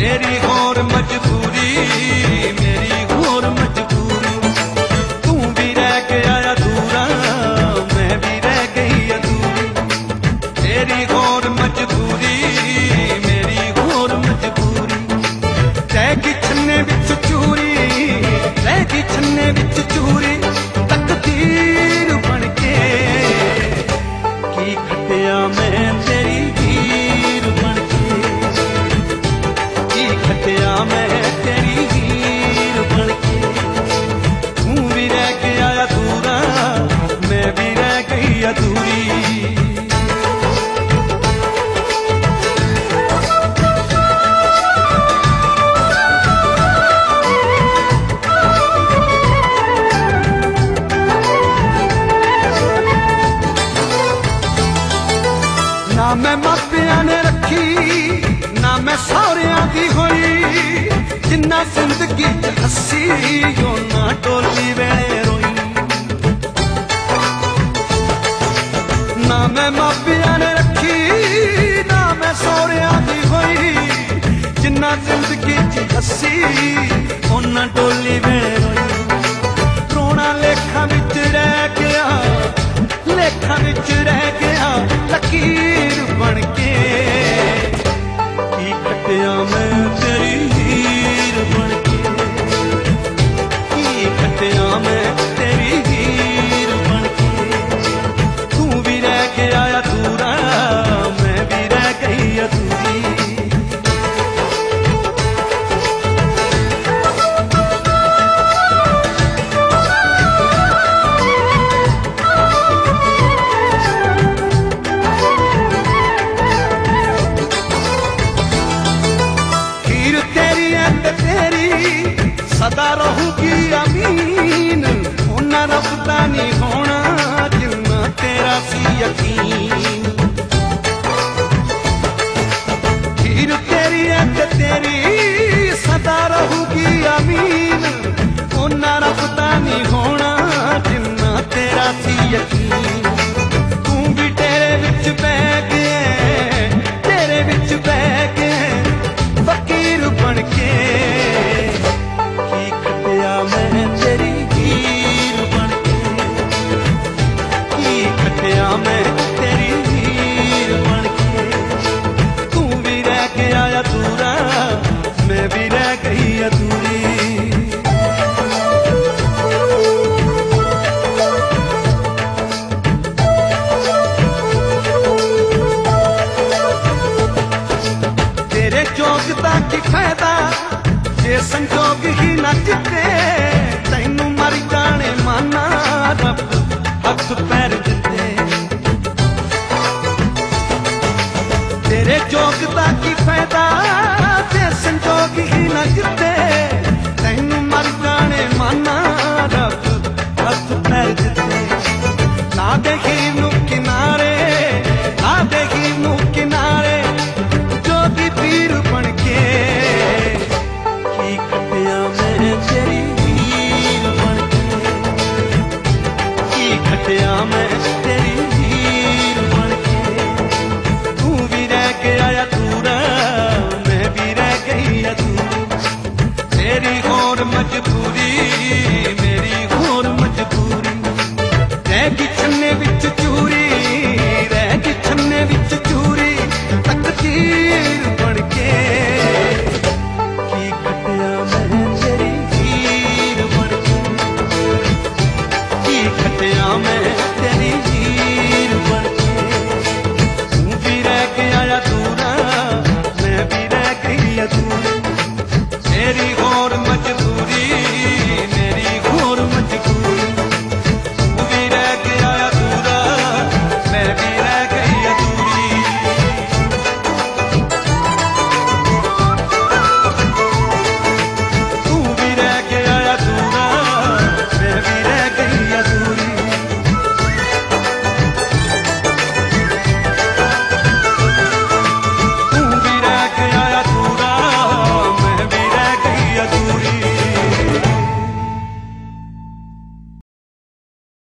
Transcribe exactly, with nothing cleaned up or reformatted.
तेरी और मजबूरी मेरी और मजबूरी, तू भी रह गया अधूरा मैं भी रह गई अधूरी। तेरी और मजबूरी मेरी और मजबूरी, रहगी छन्ने विच चूरी रहगी छन्ने विच चूरी, तकदीर बन के की खटिया मैं तेरी हीर बन के, की खटिया मैं तेरी हीर बन के। तू भी रह गया अधूरा मैं भी रह गई अधूरी। ना मैं मापिया ने रखी ना मैं सौरिया दी होई, जिन्ना जिंदगी च हसी ना टोली वेले रोई। ना मैं मापिया ने रखी ना मैं सौरिया दी होई, जिन्ना जिंदगी च हसी ना टोली वेले रोई। रोना लेखा विच रह गया लेखा विच रह गया लकीर बन के, की खटिया मैं तेरी हीर बन के, की खटिया मैं तेरी हीर बन के। तू भी रह गया अधूरा मैं भी रह गई अधूरी। सदा रहूगी अमीन उन्ना रब दा नहीं होना जिन्ना तेरा सी यकीन। हीर तेरी है ते तेरी सदा रहूगी अमीन, उन्ना रब दा नहीं होना जिन्ना तेरा सी यकीन। तू भी तेरे विच बह गए तेरे विच बह गए फकीर बन के, मैं तेरी हीर बन के, की खटिया मैं तेरी हीर बन के। तू भी रह गया अधूरा मैं भी रह गई अधूरी। तेरे जोग दा की फायदा जे संजोग ही ना जिते,